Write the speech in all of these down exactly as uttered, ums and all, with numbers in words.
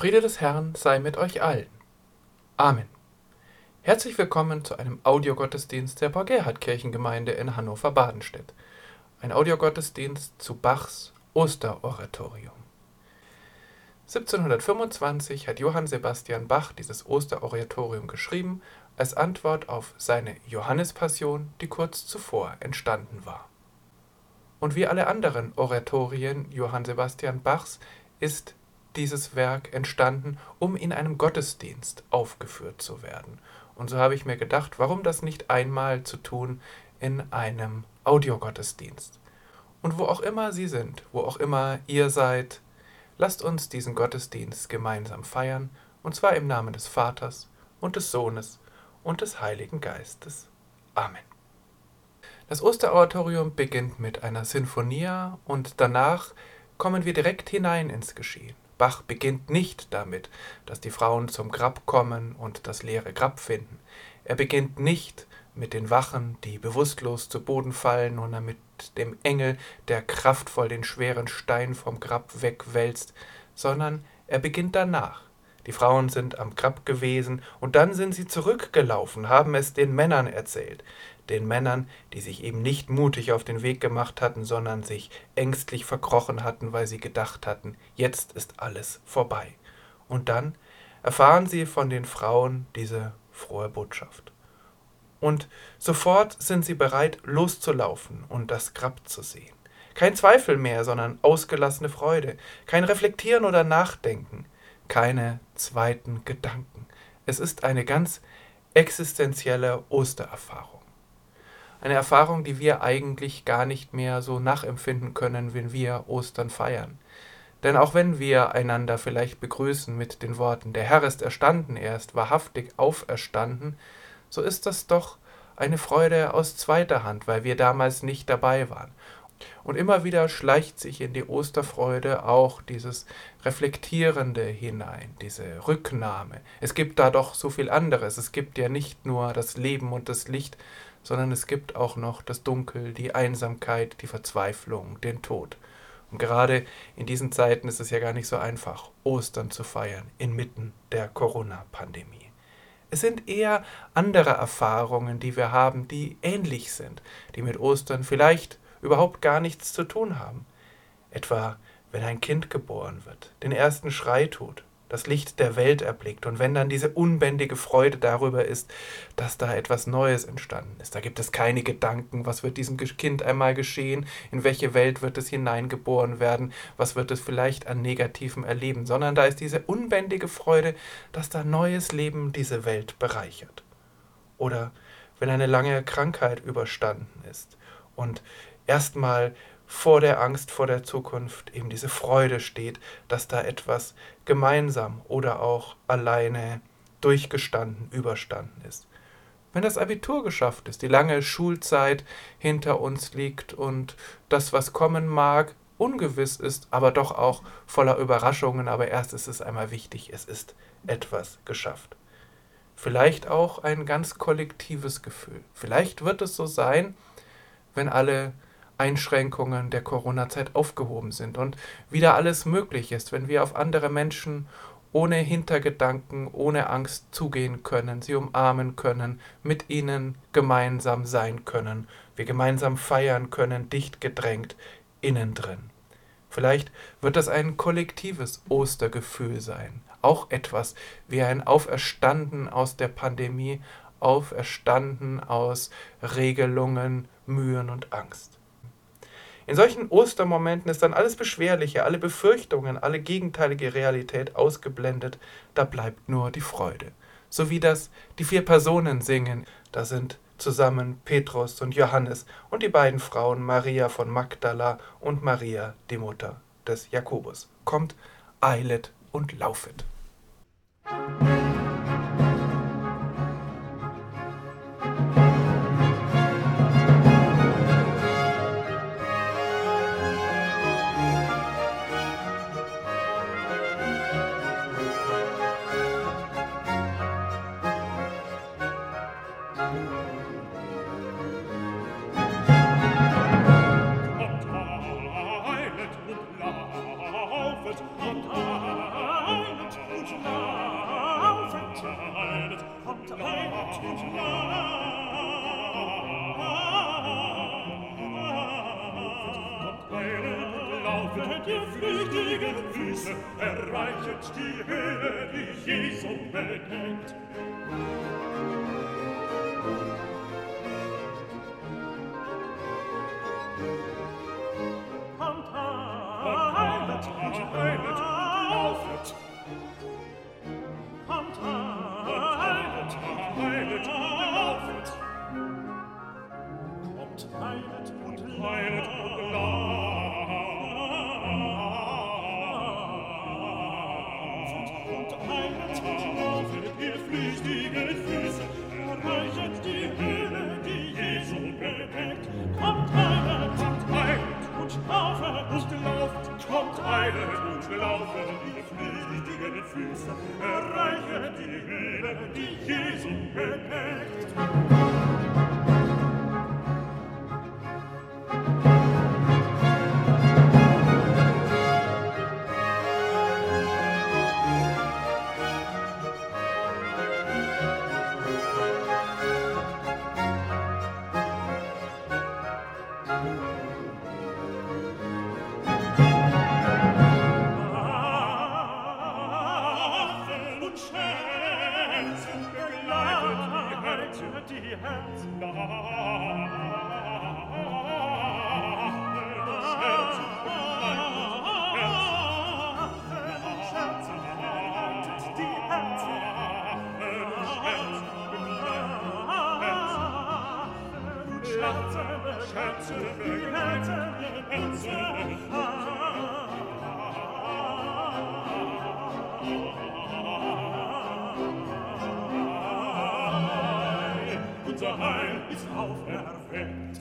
Friede des Herrn sei mit euch allen. Amen. Herzlich willkommen zu einem Audiogottesdienst der Paul-Gerhardt-Kirchengemeinde in Hannover-Badenstedt. Ein Audiogottesdienst zu Bachs Osteroratorium. siebzehnhundertfünfundzwanzig hat Johann Sebastian Bach dieses Osteroratorium geschrieben, als Antwort auf seine Johannespassion, die kurz zuvor entstanden war. Und wie alle anderen Oratorien Johann Sebastian Bachs ist dieses Werk entstanden, um in einem Gottesdienst aufgeführt zu werden. Und so habe ich mir gedacht, warum das nicht einmal zu tun in einem Audiogottesdienst. Und wo auch immer Sie sind, wo auch immer ihr seid, lasst uns diesen Gottesdienst gemeinsam feiern, und zwar im Namen des Vaters und des Sohnes und des Heiligen Geistes. Amen. Das Osteroratorium beginnt mit einer Sinfonia und danach kommen wir direkt hinein ins Geschehen. Bach beginnt nicht damit, dass die Frauen zum Grab kommen und das leere Grab finden. Er beginnt nicht mit den Wachen, die bewusstlos zu Boden fallen, oder mit dem Engel, der kraftvoll den schweren Stein vom Grab wegwälzt, sondern er beginnt danach. Die Frauen sind am Grab gewesen und dann sind sie zurückgelaufen, haben es den Männern erzählt. Den Männern, die sich eben nicht mutig auf den Weg gemacht hatten, sondern sich ängstlich verkrochen hatten, weil sie gedacht hatten, jetzt ist alles vorbei. Und dann erfahren sie von den Frauen diese frohe Botschaft. Und sofort sind sie bereit, loszulaufen und das Grab zu sehen. Kein Zweifel mehr, sondern ausgelassene Freude. Kein Reflektieren oder Nachdenken. Keine zweiten Gedanken. Es ist eine ganz existenzielle Ostererfahrung. Eine Erfahrung, die wir eigentlich gar nicht mehr so nachempfinden können, wenn wir Ostern feiern. Denn auch wenn wir einander vielleicht begrüßen mit den Worten, der Herr ist erstanden, er ist wahrhaftig auferstanden, so ist das doch eine Freude aus zweiter Hand, weil wir damals nicht dabei waren. Und immer wieder schleicht sich in die Osterfreude auch dieses Reflektierende hinein, diese Rücknahme. Es gibt da doch so viel anderes. Es gibt ja nicht nur das Leben und das Licht, sondern es gibt auch noch das Dunkel, die Einsamkeit, die Verzweiflung, den Tod. Und gerade in diesen Zeiten ist es ja gar nicht so einfach, Ostern zu feiern, inmitten der Corona-Pandemie. Es sind eher andere Erfahrungen, die wir haben, die ähnlich sind, die mit Ostern vielleicht überhaupt gar nichts zu tun haben. Etwa, wenn ein Kind geboren wird, den ersten Schrei tut, das Licht der Welt erblickt und wenn dann diese unbändige Freude darüber ist, dass da etwas Neues entstanden ist. Da gibt es keine Gedanken, was wird diesem Kind einmal geschehen, in welche Welt wird es hineingeboren werden, was wird es vielleicht an Negativem erleben, sondern da ist diese unbändige Freude, dass da neues Leben diese Welt bereichert. Oder wenn eine lange Krankheit überstanden ist und erstmal vor der Angst vor der Zukunft eben diese Freude steht, dass da etwas gemeinsam oder auch alleine durchgestanden, überstanden ist. Wenn das Abitur geschafft ist, die lange Schulzeit hinter uns liegt und das, was kommen mag, ungewiss ist, aber doch auch voller Überraschungen, aber erst ist es einmal wichtig, es ist etwas geschafft. Vielleicht auch ein ganz kollektives Gefühl. Vielleicht wird es so sein, wenn alle Einschränkungen der Corona-Zeit aufgehoben sind und wieder alles möglich ist, wenn wir auf andere Menschen ohne Hintergedanken, ohne Angst zugehen können, sie umarmen können, mit ihnen gemeinsam sein können, wir gemeinsam feiern können, dicht gedrängt, innen drin. Vielleicht wird das ein kollektives Ostergefühl sein, auch etwas wie ein Auferstanden aus der Pandemie, auferstanden aus Regelungen, Mühen und Angst. In solchen Ostermomenten ist dann alles Beschwerliche, alle Befürchtungen, alle gegenteilige Realität ausgeblendet, da bleibt nur die Freude. So wie das die vier Personen singen, da sind zusammen Petrus und Johannes und die beiden Frauen Maria von Magdala und Maria, die Mutter des Jakobus. Kommt, eilet und laufet. Kommt, eilet und laufet, und eilet Erreichet die Höhe, die Jesu bedeckt. Kommt, heilet und heilet und laufet. Kommt, heilet und heilet und laufet. Kommt, heilet und heilet und laufet. Ihr flüchtigen Füße, erreichet die Höhe, die Jesu bedeckt. Kommt, eilet, kommt, eilet und laufet, und lauft. Kommt, eilet und laufet, ihr flüchtigen Füße, erreichet die Höhe, die Jesu bedeckt. Die Herzen da, Herzen begleitet die Herzen, Herzen begleitet die Herzen. Unser Heil ist auferweckt.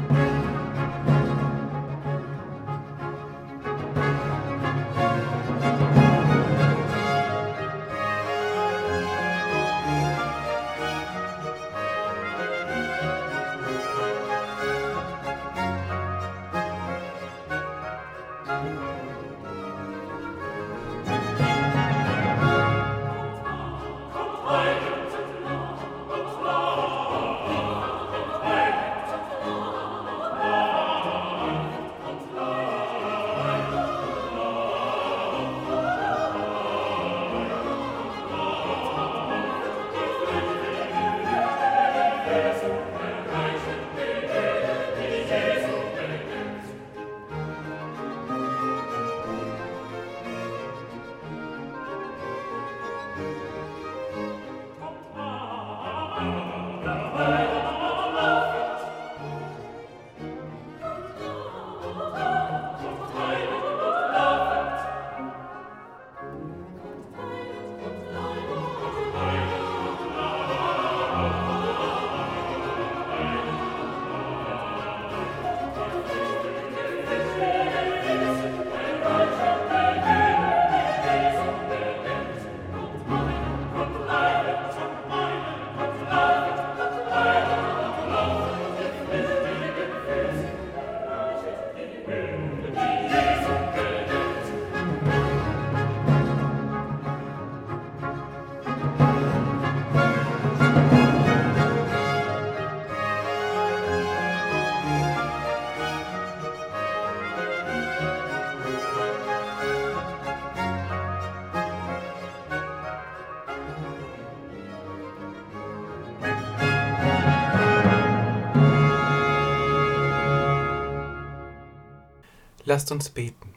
Lasst uns beten.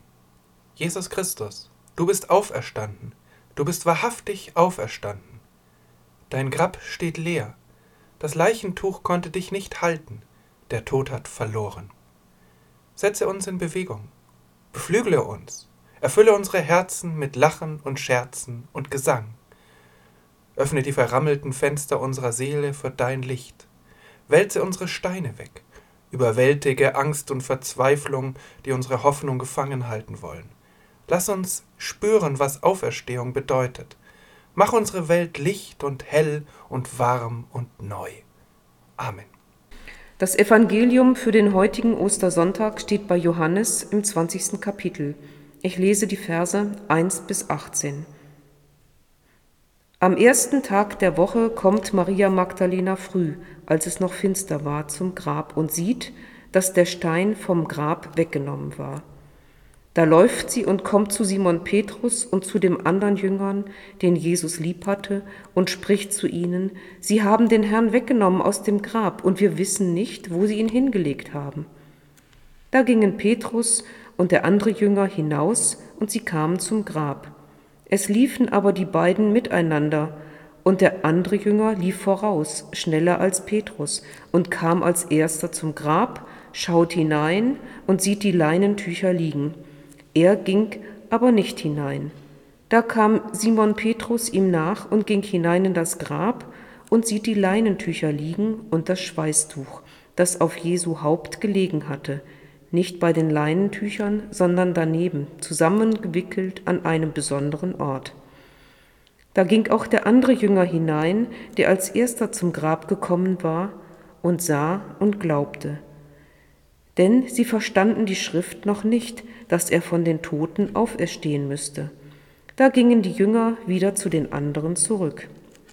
Jesus Christus, du bist auferstanden, du bist wahrhaftig auferstanden. Dein Grab steht leer, das Leichentuch konnte dich nicht halten, der Tod hat verloren. Setze uns in Bewegung, beflügle uns, erfülle unsere Herzen mit Lachen und Scherzen und Gesang. Öffne die verrammelten Fenster unserer Seele für dein Licht, wälze unsere Steine weg, überwältige Angst und Verzweiflung, die unsere Hoffnung gefangen halten wollen. Lass uns spüren, was Auferstehung bedeutet. Mach unsere Welt licht und hell und warm und neu. Amen. Das Evangelium für den heutigen Ostersonntag steht bei Johannes im zwanzigsten Kapitel. Ich lese die Verse eins bis achtzehn. Am ersten Tag der Woche kommt Maria Magdalena früh, als es noch finster war, zum Grab und sieht, dass der Stein vom Grab weggenommen war. Da läuft sie und kommt zu Simon Petrus und zu dem anderen Jüngern, den Jesus lieb hatte, und spricht zu ihnen: Sie haben den Herrn weggenommen aus dem Grab, und wir wissen nicht, wo sie ihn hingelegt haben. Da gingen Petrus und der andere Jünger hinaus, und sie kamen zum Grab. Es liefen aber die beiden miteinander, und der andere Jünger lief voraus, schneller als Petrus, und kam als erster zum Grab, schaut hinein und sieht die Leinentücher liegen. Er ging aber nicht hinein. Da kam Simon Petrus ihm nach und ging hinein in das Grab und sieht die Leinentücher liegen und das Schweißtuch, das auf Jesu Haupt gelegen hatte, nicht bei den Leinentüchern, sondern daneben, zusammengewickelt an einem besonderen Ort. Da ging auch der andere Jünger hinein, der als erster zum Grab gekommen war, und sah und glaubte. Denn sie verstanden die Schrift noch nicht, dass er von den Toten auferstehen müsste. Da gingen die Jünger wieder zu den anderen zurück.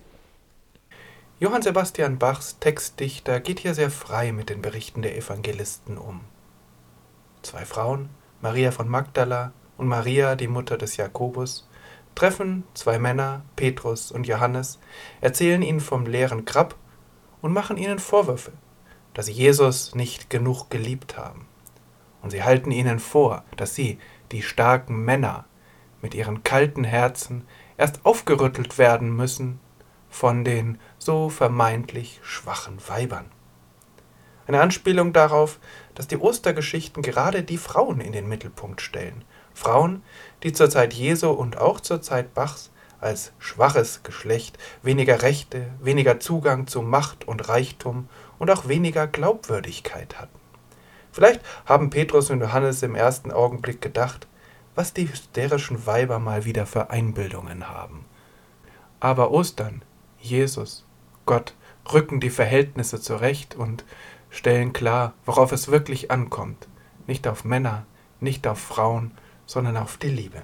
Johann Sebastian Bachs Textdichter geht hier sehr frei mit den Berichten der Evangelisten um. Zwei Frauen, Maria von Magdala und Maria, die Mutter des Jakobus, treffen zwei Männer, Petrus und Johannes, erzählen ihnen vom leeren Grab und machen ihnen Vorwürfe, dass sie Jesus nicht genug geliebt haben. Und sie halten ihnen vor, dass sie, die starken Männer, mit ihren kalten Herzen erst aufgerüttelt werden müssen von den so vermeintlich schwachen Weibern. Eine Anspielung darauf, dass die Ostergeschichten gerade die Frauen in den Mittelpunkt stellen. Frauen, die zur Zeit Jesu und auch zur Zeit Bachs als schwaches Geschlecht weniger Rechte, weniger Zugang zu Macht und Reichtum und auch weniger Glaubwürdigkeit hatten. Vielleicht haben Petrus und Johannes im ersten Augenblick gedacht, was die hysterischen Weiber mal wieder für Einbildungen haben. Aber Ostern, Jesus, Gott rücken die Verhältnisse zurecht und stellen klar, worauf es wirklich ankommt. Nicht auf Männer, nicht auf Frauen, sondern auf die Liebe.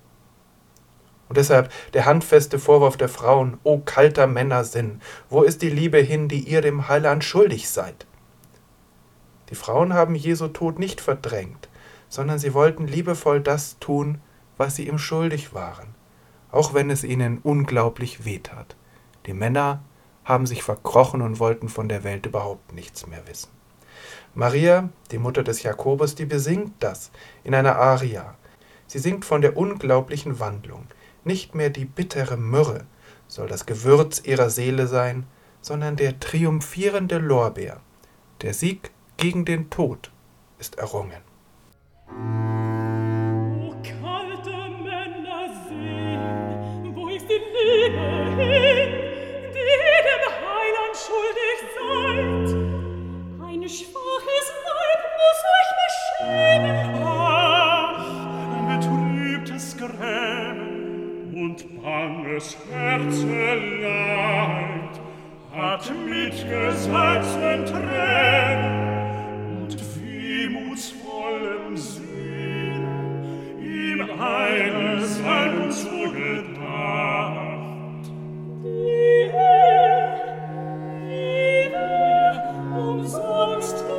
Und deshalb der handfeste Vorwurf der Frauen: O kalter Männersinn, wo ist die Liebe hin, die ihr dem Heiland schuldig seid? Die Frauen haben Jesu Tod nicht verdrängt, sondern sie wollten liebevoll das tun, was sie ihm schuldig waren, auch wenn es ihnen unglaublich wehtat. Die Männer haben sich verkrochen und wollten von der Welt überhaupt nichts mehr wissen. Maria, die Mutter des Jakobus, die besingt das in einer Aria. Sie singt von der unglaublichen Wandlung. Nicht mehr die bittere Myrrhe soll das Gewürz ihrer Seele sein, sondern der triumphierende Lorbeer. Der Sieg gegen den Tod ist errungen. O kalte Männersinn, wo ist die Liebe hin, die dem Heiland schuldig seid? Ein schwaches Weib muss euch beschämen. Ach, ein betrübtes Grämen und banges Herzeleid hat mitgesalznen Tränen und wehmutsvollem Sinn ihm eine Salbung zugedacht. Die er, die er umsonst gemacht.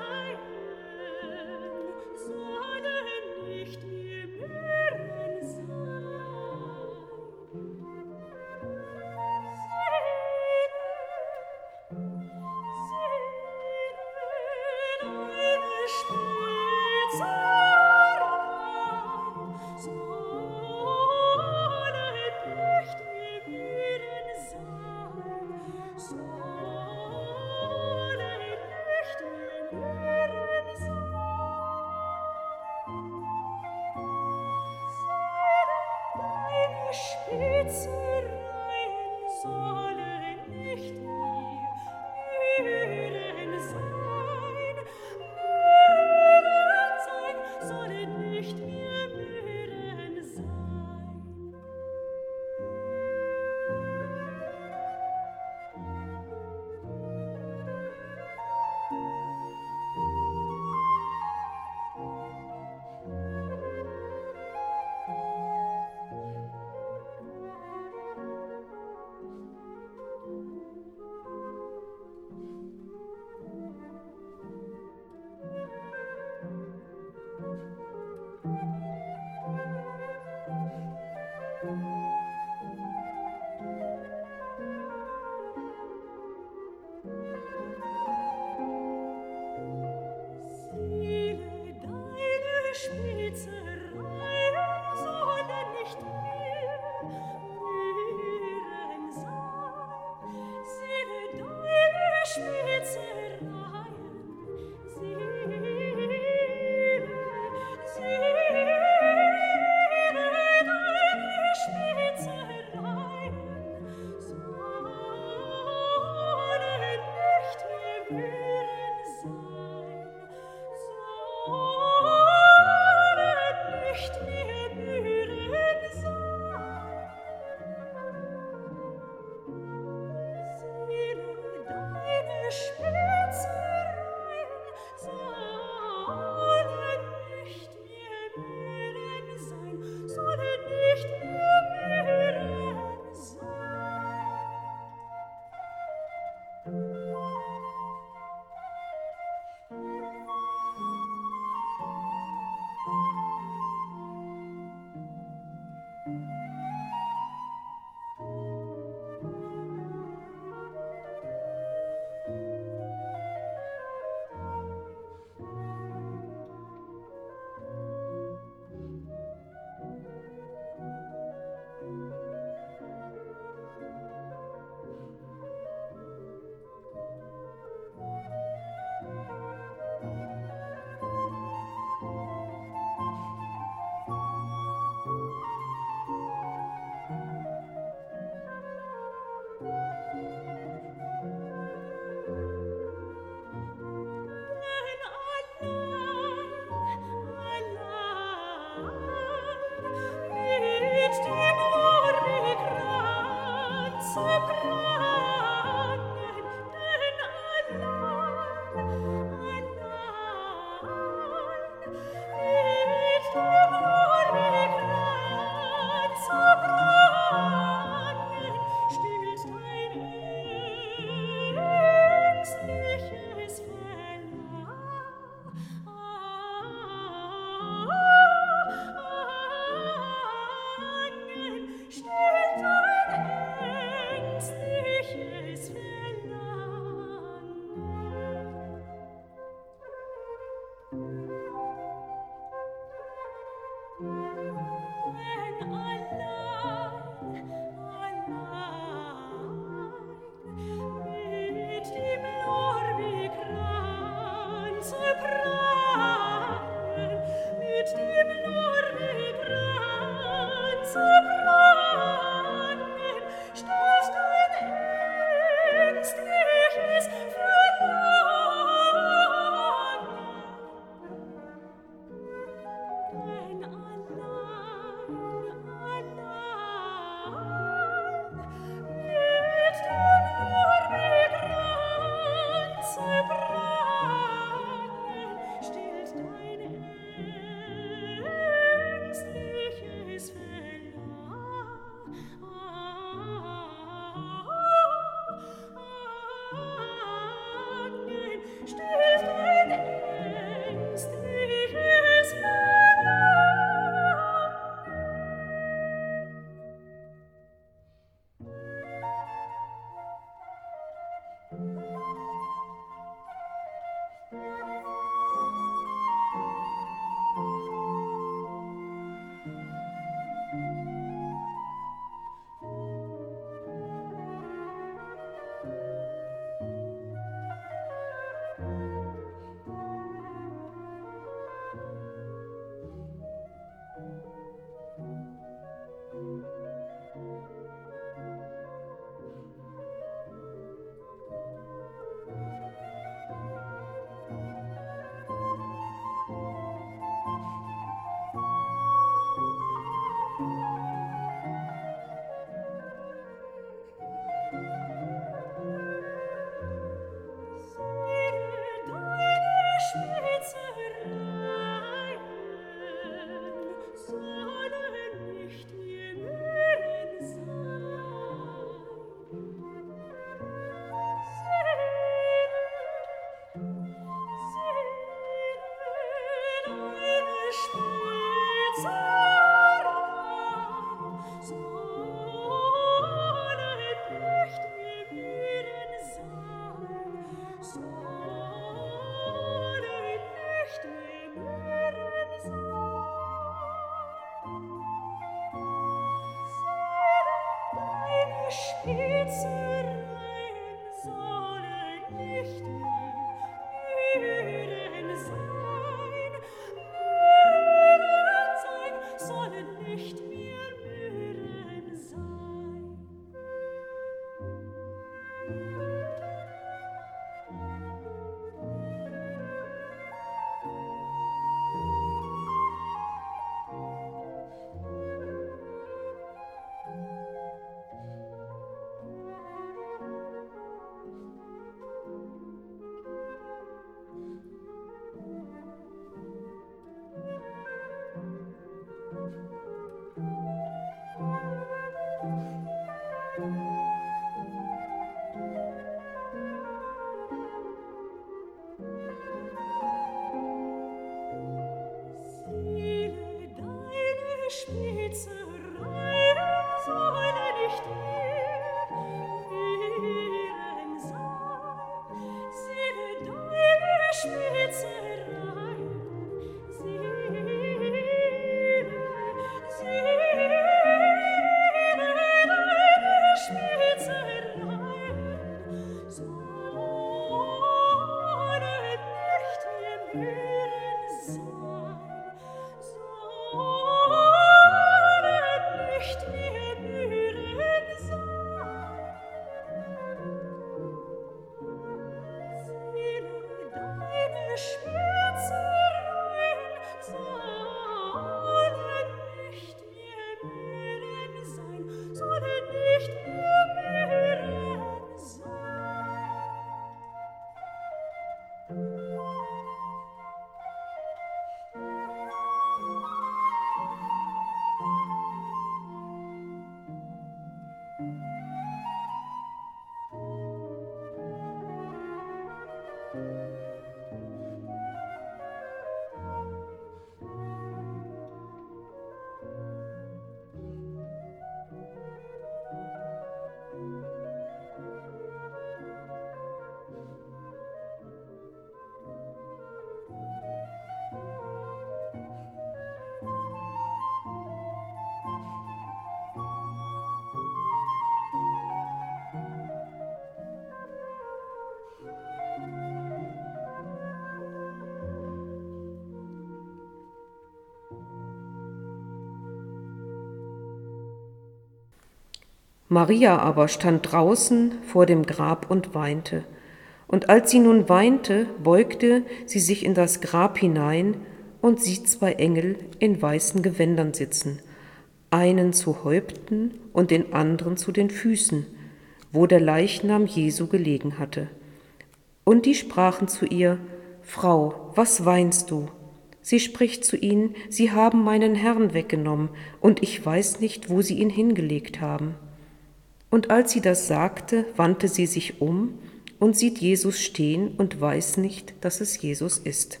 Maria aber stand draußen vor dem Grab und weinte. Und als sie nun weinte, beugte sie sich in das Grab hinein und sieht zwei Engel in weißen Gewändern sitzen, einen zu Häupten und den anderen zu den Füßen, wo der Leichnam Jesu gelegen hatte. Und die sprachen zu ihr: Frau, was weinst du? Sie spricht zu ihnen: Sie haben meinen Herrn weggenommen, und ich weiß nicht, wo sie ihn hingelegt haben. Und als sie das sagte, wandte sie sich um und sieht Jesus stehen und weiß nicht, dass es Jesus ist.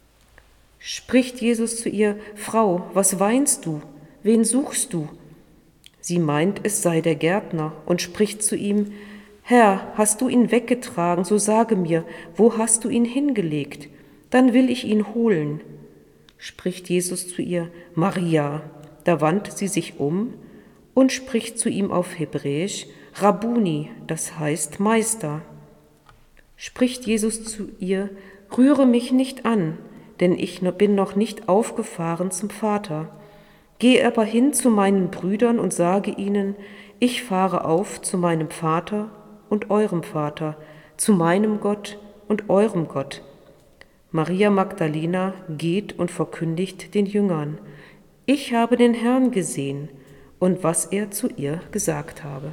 Spricht Jesus zu ihr: Frau, was weinst du? Wen suchst du? Sie meint, es sei der Gärtner, und spricht zu ihm: Herr, hast du ihn weggetragen, so sage mir, wo hast du ihn hingelegt? Dann will ich ihn holen. Spricht Jesus zu ihr: Maria. Da wandte sie sich um und spricht zu ihm auf Hebräisch: Rabbuni, das heißt Meister. Spricht Jesus zu ihr: Rühre mich nicht an, denn ich bin noch nicht aufgefahren zum Vater. Geh aber hin zu meinen Brüdern und sage ihnen: Ich fahre auf zu meinem Vater und eurem Vater, zu meinem Gott und eurem Gott. Maria Magdalena geht und verkündigt den Jüngern: Ich habe den Herrn gesehen, und was er zu ihr gesagt habe.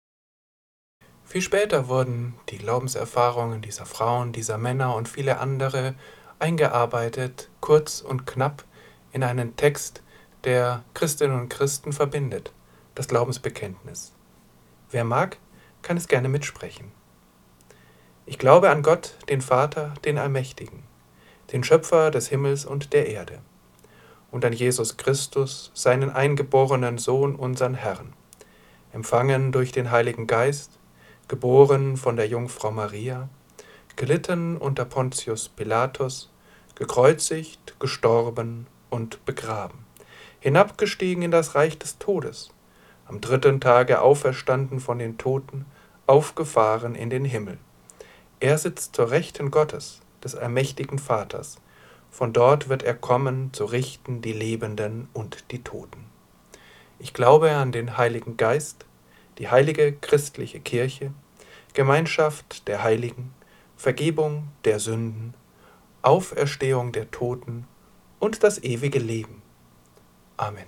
Viel später wurden die Glaubenserfahrungen dieser Frauen, dieser Männer und viele andere eingearbeitet, kurz und knapp, in einen Text, der Christinnen und Christen verbindet, das Glaubensbekenntnis. Wer mag, kann es gerne mitsprechen. Ich glaube an Gott, den Vater, den Allmächtigen, den Schöpfer des Himmels und der Erde, und an Jesus Christus, seinen eingeborenen Sohn, unseren Herrn, empfangen durch den Heiligen Geist, geboren von der Jungfrau Maria, gelitten unter Pontius Pilatus, gekreuzigt, gestorben und begraben, hinabgestiegen in das Reich des Todes, am dritten Tage auferstanden von den Toten, aufgefahren in den Himmel. Er sitzt zur Rechten Gottes, des allmächtigen Vaters. Von dort wird er kommen, zu richten die Lebenden und die Toten. Ich glaube an den Heiligen Geist, die heilige christliche Kirche, Gemeinschaft der Heiligen, Vergebung der Sünden, Auferstehung der Toten und das ewige Leben. Amen.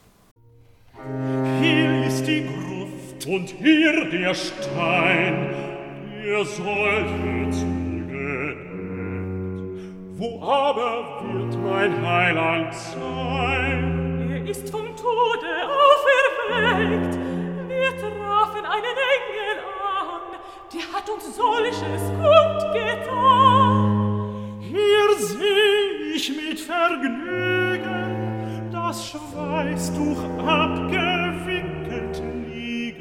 Hier ist die Gruft und hier der Stein, der sollte zugedeckt. Wo aber wird mein Heiland sein? Er ist vom Tode auferweckt. Wir trafen einen Engel an, der hat uns solches kundgetan. Hier seh ich mit Vergnügen das Schweißtuch abgewickelt liegen.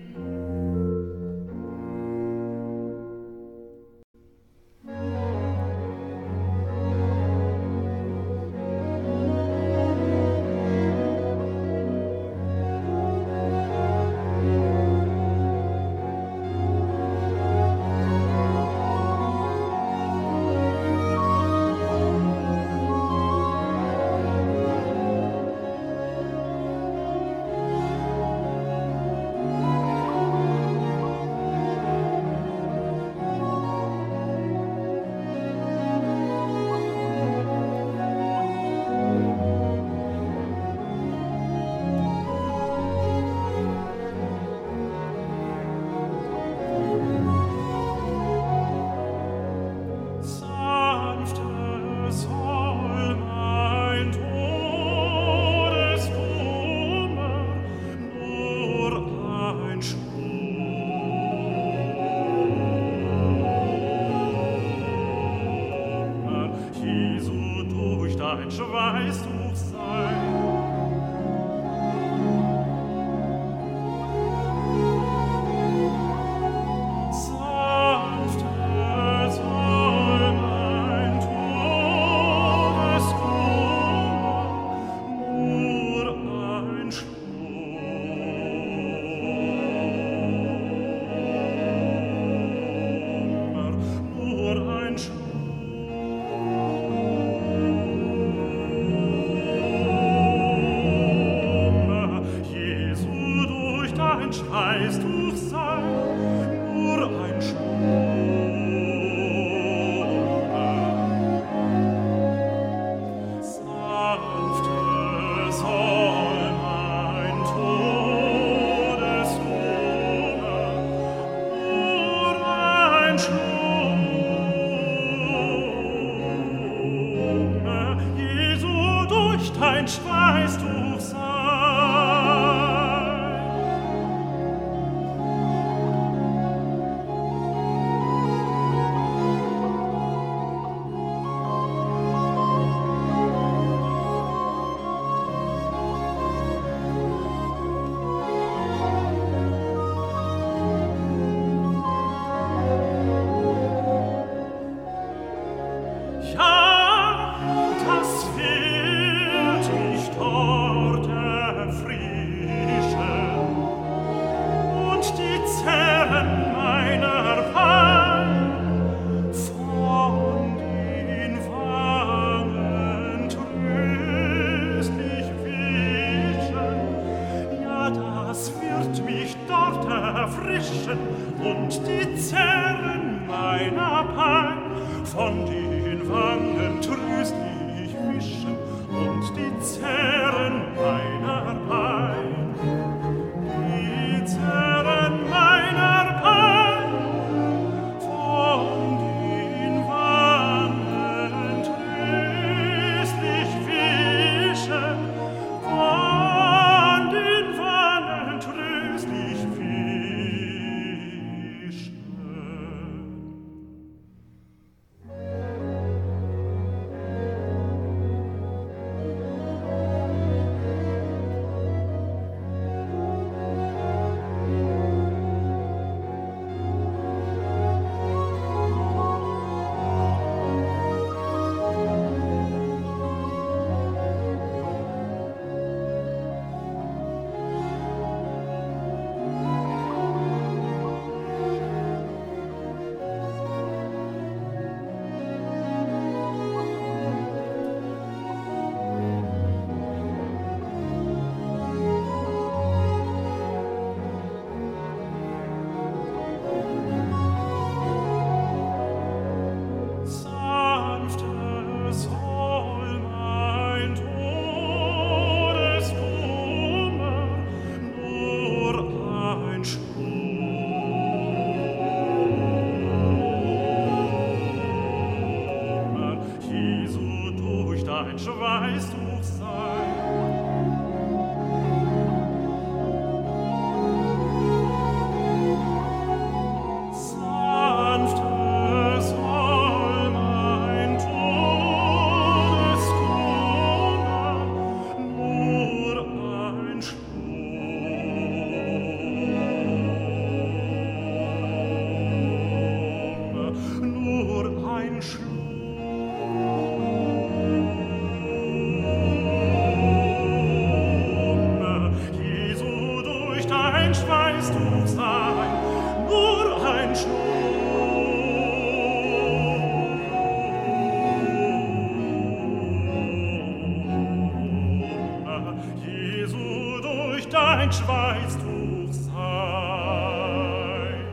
Ein Schweißtuch sein. Sanfte soll mein Todeskummer nur ein Schlummer, nur ein Schlummer. dein Schweißtuch sein. Und die Zerren meiner Pein von den Wangen tröstlich wischen, und die Zerren meiner Pein, die Zerren meiner Pein von den Wangen tröstlich wischen, von den Wangen tröstlich wischen. Dein Schweißtuch sein. Sanfte soll mein Todeskummer nur ein Schlummer, nur ein Schlummer. Schweißtuch sein, nur ein Schlummer, Jesu, durch dein Schweißtuch sein.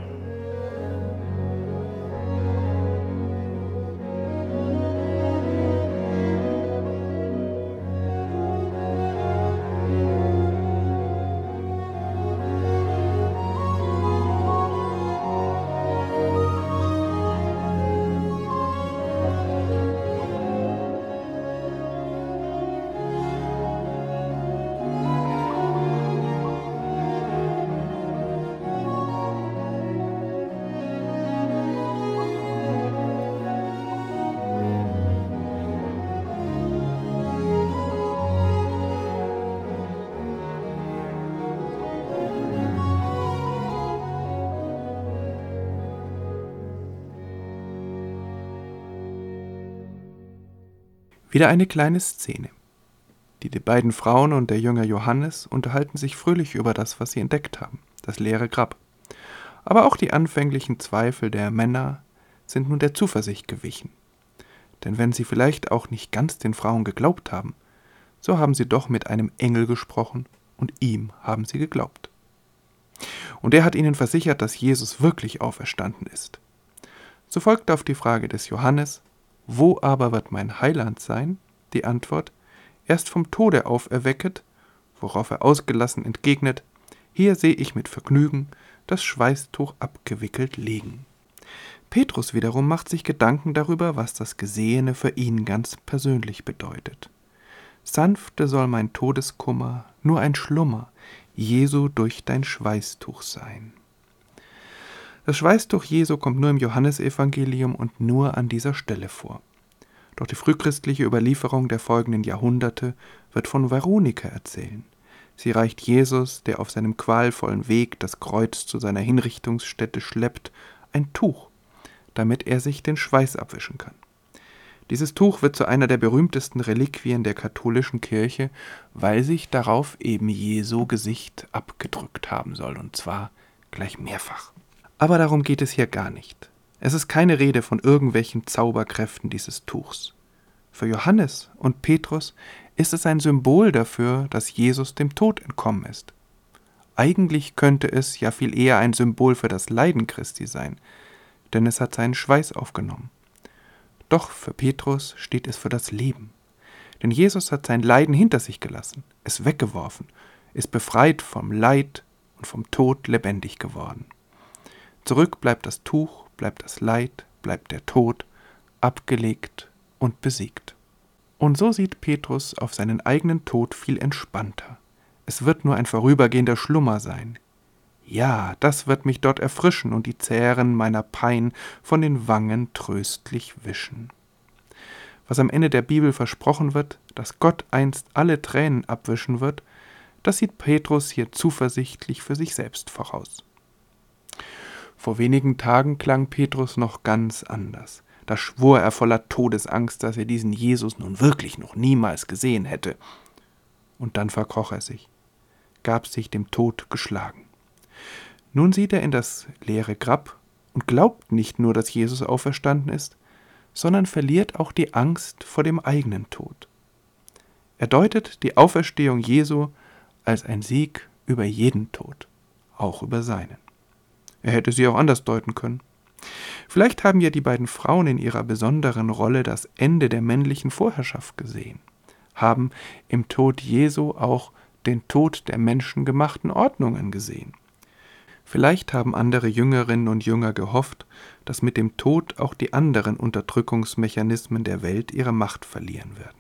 Wieder eine kleine Szene. Die, die beiden Frauen und der Jünger Johannes unterhalten sich fröhlich über das, was sie entdeckt haben, das leere Grab. Aber auch die anfänglichen Zweifel der Männer sind nun der Zuversicht gewichen. Denn wenn sie vielleicht auch nicht ganz den Frauen geglaubt haben, so haben sie doch mit einem Engel gesprochen und ihm haben sie geglaubt. Und er hat ihnen versichert, dass Jesus wirklich auferstanden ist. So folgt auf die Frage des Johannes: Wo aber wird mein Heiland sein? Die Antwort: Erst vom Tode auferwecket, worauf er ausgelassen entgegnet: Hier sehe ich mit Vergnügen das Schweißtuch abgewickelt liegen. Petrus wiederum macht sich Gedanken darüber, was das Gesehene für ihn ganz persönlich bedeutet. Sanfte soll mein Todeskummer, nur ein Schlummer, Jesu durch dein Schweißtuch sein. Das Schweißtuch Jesu kommt nur im Johannesevangelium und nur an dieser Stelle vor. Doch die frühchristliche Überlieferung der folgenden Jahrhunderte wird von Veronika erzählen. Sie reicht Jesus, der auf seinem qualvollen Weg das Kreuz zu seiner Hinrichtungsstätte schleppt, ein Tuch, damit er sich den Schweiß abwischen kann. Dieses Tuch wird zu einer der berühmtesten Reliquien der katholischen Kirche, weil sich darauf eben Jesu Gesicht abgedrückt haben soll, und zwar gleich mehrfach. Aber darum geht es hier gar nicht. Es ist keine Rede von irgendwelchen Zauberkräften dieses Tuchs. Für Johannes und Petrus ist es ein Symbol dafür, dass Jesus dem Tod entkommen ist. Eigentlich könnte es ja viel eher ein Symbol für das Leiden Christi sein, denn es hat seinen Schweiß aufgenommen. Doch für Petrus steht es für das Leben. Denn Jesus hat sein Leiden hinter sich gelassen, es weggeworfen, ist befreit vom Leid und vom Tod lebendig geworden. Zurück bleibt das Tuch, bleibt das Leid, bleibt der Tod, abgelegt und besiegt. Und so sieht Petrus auf seinen eigenen Tod viel entspannter. Es wird nur ein vorübergehender Schlummer sein. Ja, das wird mich dort erfrischen und die Zähren meiner Pein von den Wangen tröstlich wischen. Was am Ende der Bibel versprochen wird, dass Gott einst alle Tränen abwischen wird, das sieht Petrus hier zuversichtlich für sich selbst voraus. Vor wenigen Tagen klang Petrus noch ganz anders. Da schwor er voller Todesangst, dass er diesen Jesus nun wirklich noch niemals gesehen hätte. Und dann verkroch er sich, gab sich dem Tod geschlagen. Nun sieht er in das leere Grab und glaubt nicht nur, dass Jesus auferstanden ist, sondern verliert auch die Angst vor dem eigenen Tod. Er deutet die Auferstehung Jesu als ein Sieg über jeden Tod, auch über seinen. Er hätte sie auch anders deuten können. Vielleicht haben ja die beiden Frauen in ihrer besonderen Rolle das Ende der männlichen Vorherrschaft gesehen, haben im Tod Jesu auch den Tod der menschengemachten Ordnungen gesehen. Vielleicht haben andere Jüngerinnen und Jünger gehofft, dass mit dem Tod auch die anderen Unterdrückungsmechanismen der Welt ihre Macht verlieren werden.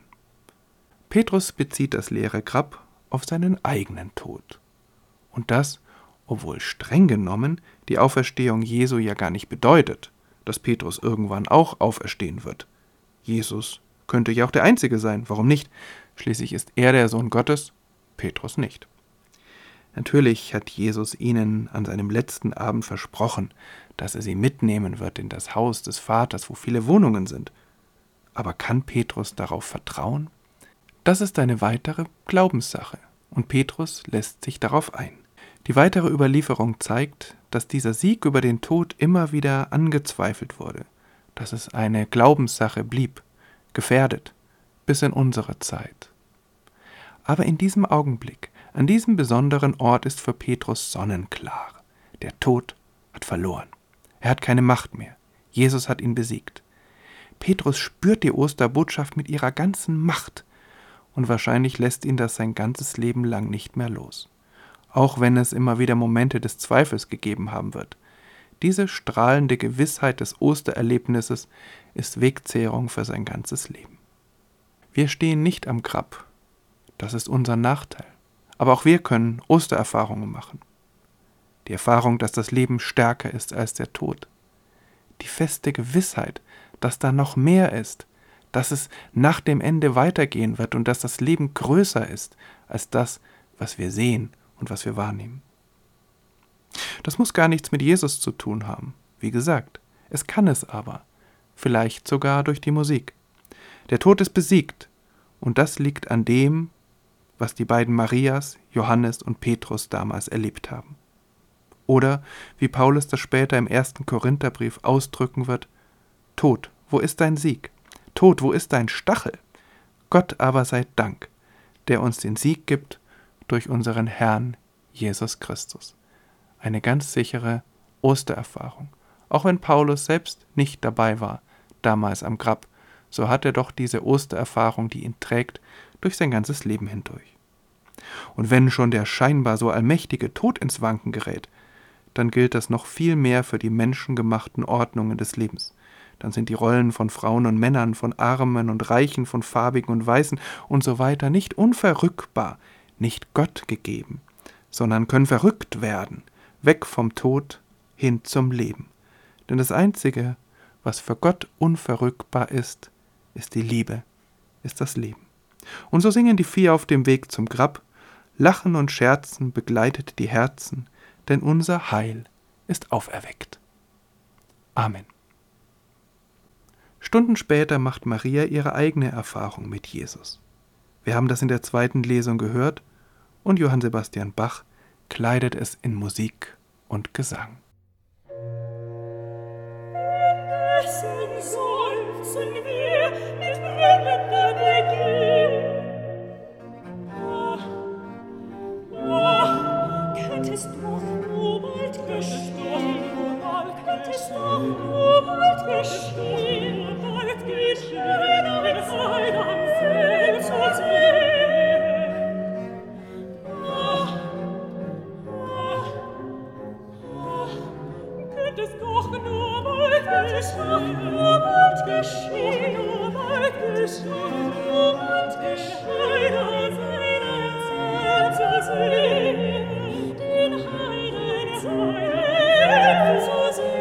Petrus bezieht das leere Grab auf seinen eigenen Tod. Und das, obwohl streng genommen die Auferstehung Jesu ja gar nicht bedeutet, dass Petrus irgendwann auch auferstehen wird. Jesus könnte ja auch der Einzige sein, warum nicht? Schließlich ist er der Sohn Gottes, Petrus nicht. Natürlich hat Jesus ihnen an seinem letzten Abend versprochen, dass er sie mitnehmen wird in das Haus des Vaters, wo viele Wohnungen sind. Aber kann Petrus darauf vertrauen? Das ist eine weitere Glaubenssache, und Petrus lässt sich darauf ein. Die weitere Überlieferung zeigt, dass dieser Sieg über den Tod immer wieder angezweifelt wurde, dass es eine Glaubenssache blieb, gefährdet, bis in unsere Zeit. Aber in diesem Augenblick, an diesem besonderen Ort ist für Petrus sonnenklar. Der Tod hat verloren. Er hat keine Macht mehr. Jesus hat ihn besiegt. Petrus spürt die Osterbotschaft mit ihrer ganzen Macht und wahrscheinlich lässt ihn das sein ganzes Leben lang nicht mehr los. Auch wenn es immer wieder Momente des Zweifels gegeben haben wird. Diese strahlende Gewissheit des Ostererlebnisses ist Wegzehrung für sein ganzes Leben. Wir stehen nicht am Grab. Das ist unser Nachteil. Aber auch wir können Ostererfahrungen machen. Die Erfahrung, dass das Leben stärker ist als der Tod. Die feste Gewissheit, dass da noch mehr ist, dass es nach dem Ende weitergehen wird und dass das Leben größer ist als das, was wir sehen und was wir wahrnehmen. Das muss gar nichts mit Jesus zu tun haben. Wie gesagt, es kann es aber. Vielleicht sogar durch die Musik. Der Tod ist besiegt und das liegt an dem, was die beiden Marias, Johannes und Petrus damals erlebt haben. Oder, wie Paulus das später im ersten Korintherbrief ausdrücken wird, Tod, wo ist dein Sieg? Tod, wo ist dein Stachel? Gott aber sei Dank, der uns den Sieg gibt durch unseren Herrn Jesus Christus. Eine ganz sichere Ostererfahrung. Auch wenn Paulus selbst nicht dabei war, damals am Grab, so hat er doch diese Ostererfahrung, die ihn trägt, durch sein ganzes Leben hindurch. Und wenn schon der scheinbar so allmächtige Tod ins Wanken gerät, dann gilt das noch viel mehr für die menschengemachten Ordnungen des Lebens. dann sind die Rollen von Frauen und Männern, von Armen und Reichen, von Farbigen und Weißen und so weiter nicht unverrückbar, nicht Gott gegeben, sondern können verrückt werden, weg vom Tod hin zum Leben. Denn das Einzige, was für Gott unverrückbar ist, ist die Liebe, ist das Leben. Und so singen die vier auf dem Weg zum Grab, Lachen und Scherzen begleitet die Herzen, denn unser Heil ist auferweckt. Amen. Stunden später macht Maria ihre eigene Erfahrung mit Jesus. Wir haben das in der zweiten Lesung gehört und Johann Sebastian Bach kleidet es in Musik und Gesang. Seufzen wir mit brennender Begier. Ach, ach, könnte es doch nur bald geschehen, könnte es doch nur bald geschehen, bald geschehen, mit seinem Feld zu sehen. Ach, ach, ach, könnte es doch nur bald geschehen, nur bald geschehen, nur bald geschehen, nur bald geschehen, an seinem Feld zu sehen, den Heiligen Feld zu sehen.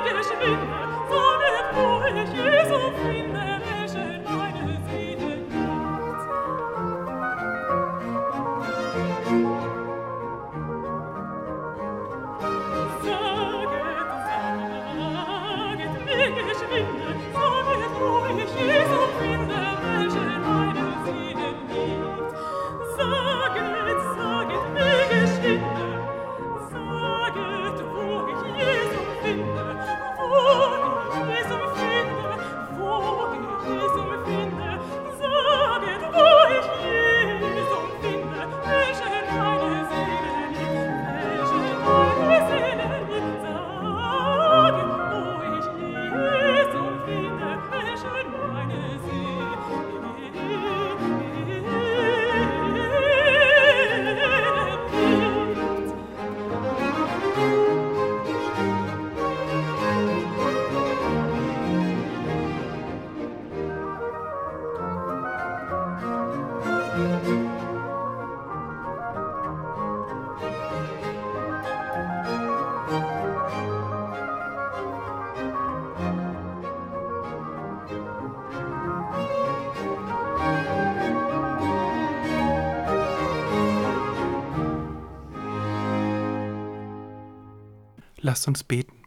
Lasst uns beten.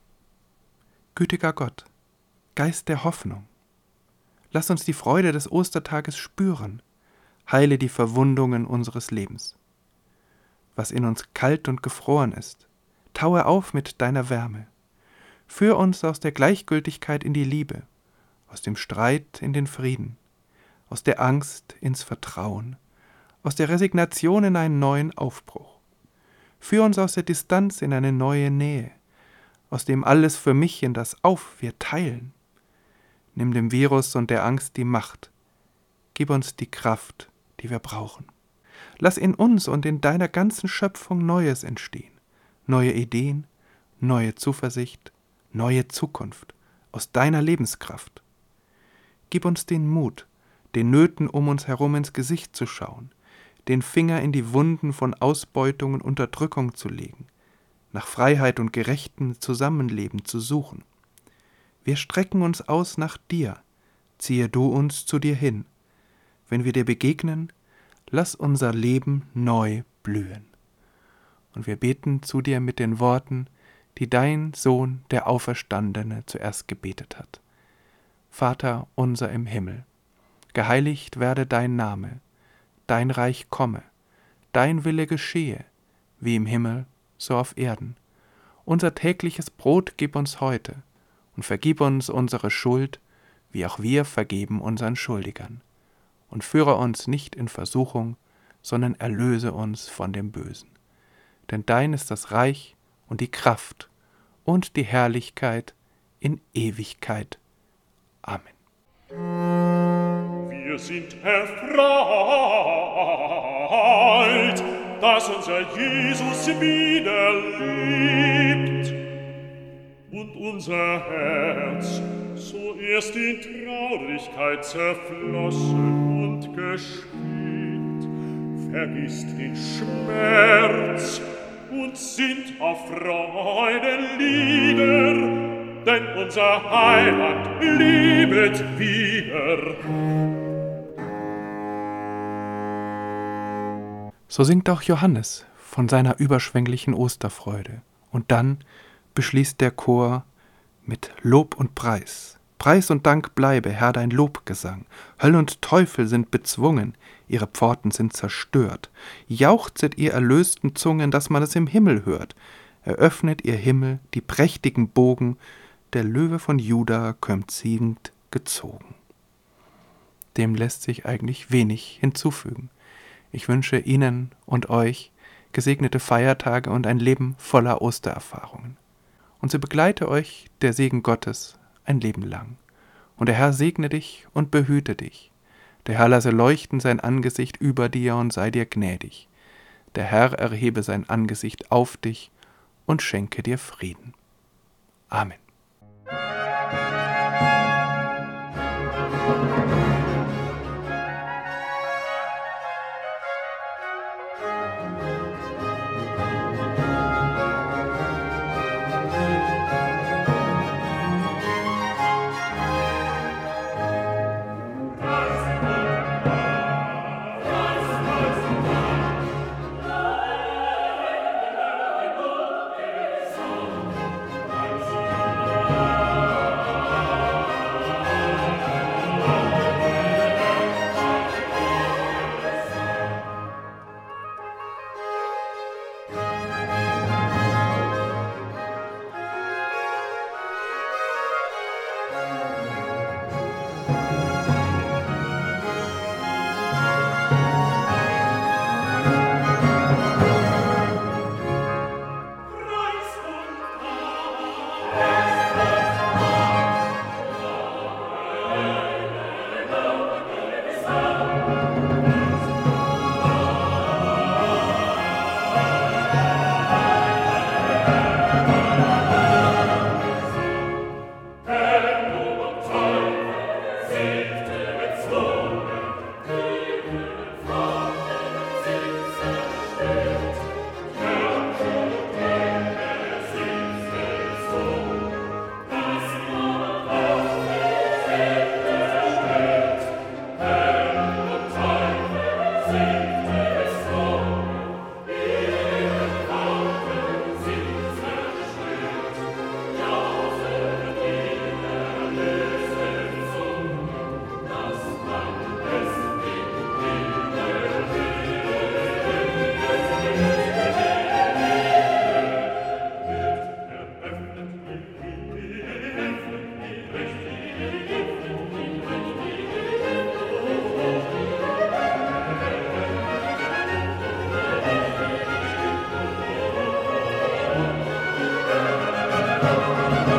Gütiger Gott, Geist der Hoffnung, lass uns die Freude des Ostertages spüren, heile die Verwundungen unseres Lebens. Was in uns kalt und gefroren ist, taue auf mit deiner Wärme. Führ uns aus der Gleichgültigkeit in die Liebe, aus dem Streit in den Frieden, aus der Angst ins Vertrauen, aus der Resignation in einen neuen Aufbruch. Führ uns aus der Distanz in eine neue Nähe, aus dem Alles für mich in das Auf wir teilen. Nimm dem Virus und der Angst die Macht. Gib uns die Kraft, die wir brauchen. Lass in uns und in deiner ganzen Schöpfung Neues entstehen. Neue Ideen, neue Zuversicht, neue Zukunft aus deiner Lebenskraft. Gib uns den Mut, den Nöten um uns herum ins Gesicht zu schauen, den Finger in die Wunden von Ausbeutung und Unterdrückung zu legen, nach Freiheit und gerechtem Zusammenleben zu suchen. Wir strecken uns aus nach dir, ziehe du uns zu dir hin. Wenn wir dir begegnen, lass unser Leben neu blühen. Und wir beten zu dir mit den Worten, die dein Sohn, der Auferstandene, zuerst gebetet hat. Vater unser im Himmel, geheiligt werde dein Name, dein Reich komme, dein Wille geschehe, wie im Himmel, so auf Erden. Unser tägliches Brot gib uns heute und vergib uns unsere Schuld, wie auch wir vergeben unseren Schuldigern. Und führe uns nicht in Versuchung, sondern erlöse uns von dem Bösen. Denn dein ist das Reich und die Kraft und die Herrlichkeit in Ewigkeit. Amen. Wir sind erfreut, dass unser Jesus wieder lebt und unser Herz so erst in Traurigkeit zerflossen und geschwebt, vergisst den Schmerz und sinnt auf Freudenlieder, denn unser Heiland lebet wieder. So singt auch Johannes von seiner überschwänglichen Osterfreude. Und dann beschließt der Chor mit Lob und Preis. Preis und Dank bleibe, Herr, dein Lobgesang. Höll und Teufel sind bezwungen, ihre Pforten sind zerstört. Jauchzet ihr erlösten Zungen, dass man es im Himmel hört. Eröffnet ihr Himmel die prächtigen Bogen, der Löwe von Juda kömmt siegend gezogen. Dem lässt sich eigentlich wenig hinzufügen. Ich wünsche Ihnen und euch gesegnete Feiertage und ein Leben voller Ostererfahrungen. Und so begleite euch der Segen Gottes ein Leben lang. Und der Herr segne dich und behüte dich. Der Herr lasse leuchten sein Angesicht über dir und sei dir gnädig. Der Herr erhebe sein Angesicht auf dich und schenke dir Frieden. Amen. Thank you.